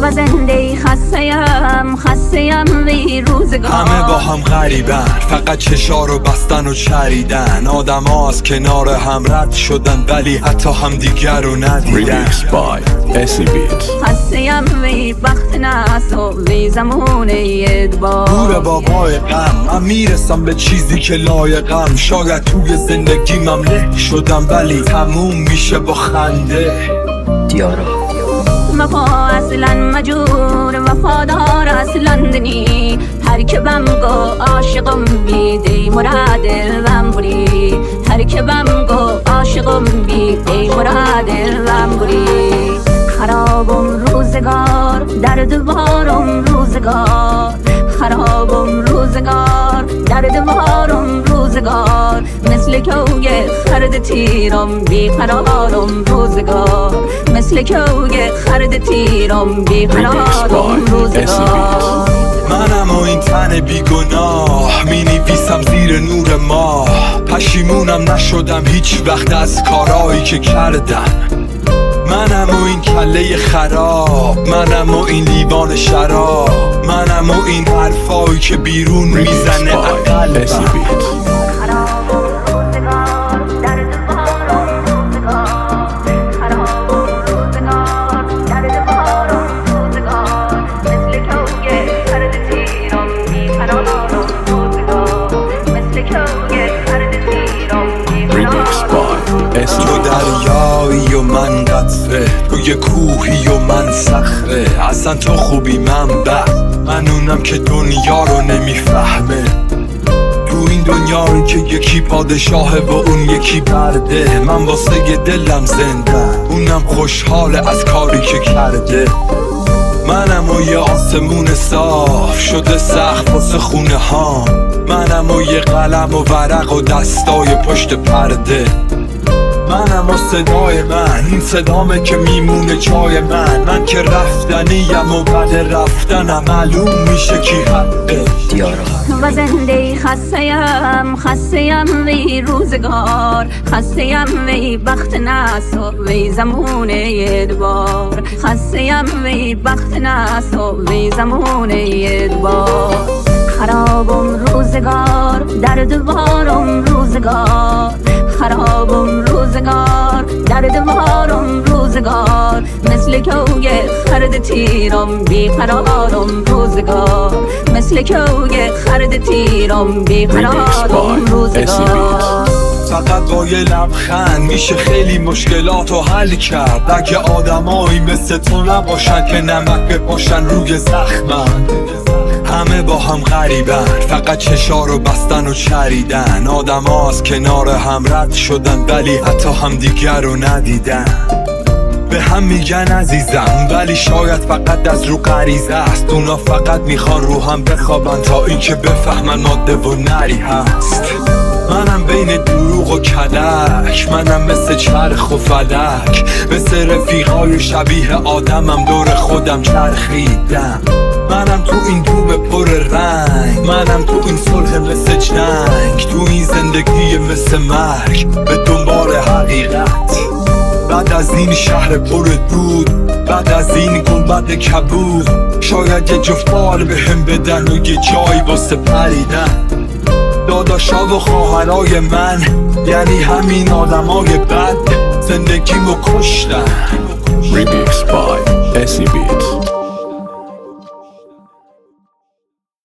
و زنده خسته‌ام وی روزگار. همه با هم غریبن، فقط چشا رو بستن و چریدن. آدم ها از کنار هم رد شدن ولی حتی هم دیگر رو ندیدن. خسته‌ام وی بخت ناس و وی زمان ادبار. دور بابای غم من میرسم به چیزی که لایقم. شاید توی زندگیم له شدم ولی تموم میشه با خنده. دیارا وفا اصلا مجور وفادار اصلا دنی. هر که بم گو عاشقم بیدی مراد وم بری. هر که بم گو عاشقم بیدی مراد وم بری. خرابم روزگار درد بارم روزگار. خرابم روزگار درد بارم روزگار. مثل کوگ خرد تیرم بیقرارم روزگار. مثل کوگ خرد تیرم بیقرارم روزگار. منم و این تن بیگناه می نویسم زیر نور ماه. پشیمونم نشدم هیچ وقت از کارهایی که کردم. منم و این کله خراب، منم و این لیوان شراب، منم و این حرفایی که بیرون میزنه قلبم. تو دریایی و من قطره، تو یه کوهی و من صخره. اصلا تو خوبی من بد، من اونم که دنیا رو نمیفهمه. تو این دنیایی که یکی پادشاهه و اون یکی برده. من واسه دلم زنده، اونم خوشحاله از کاری که کرده. منم و یه آسمون صاف شده سقف واسه خونه ها. منم و یه قلم و ورق و دستای پشت پرده. منم و صدای من، این صدامه که میمونه جای من. من که رفتنیم و بعد رفتنم معلوم میشه کی حقه. دیارا و زنده خسته‌ام وی روزگار. خسته‌ام وی بخت ناس و وی زمان ادبار. خسته‌ام وی بخت ناس و وی زمان ادبار. خرابم روزگار درد بارم روزگار. خرابم روزگار درد بارم روزگار. مثل کوگ خرد تیرم بیقرارم روزگار. مثل کوگ خرد تیرم بیقرارم روزگار. فقط با یه لبخند میشه خیلی مشکلات رو حل کرد. اگه آدمایی مثل تو نباشن که نمک بپاشن روی زخمم. همه با هم غریبن، فقط چشا رو بستن و چریدن. آدم ها از کنار هم رد شدن ولی حتی هم دیگر رو ندیدن. به هم میگن عزیزم ولی شاید فقط از رو غریزه است. اونا فقط میخوان رو هم بخوابن تا اینکه بفهمن ماده و نری هست. منم بین دروغ و کلک، منم مثل چرخ و فلک. مثل رفیقای شبیه آدمم دور خودم چرخیدم. منم تو این دوم پر رنگ، منم تو این صلح مثل جنگ. تو این زندگی مثل مرگ به دنبال حقیقت. بعد از این شهر پر دود، بعد از این گنبد کبود، شاید یه جفت بال بهم بدن و یه جایی واسه پریدن. داداشا و خواهرای من یعنی همین آدمای بد زندگیمو کشتن.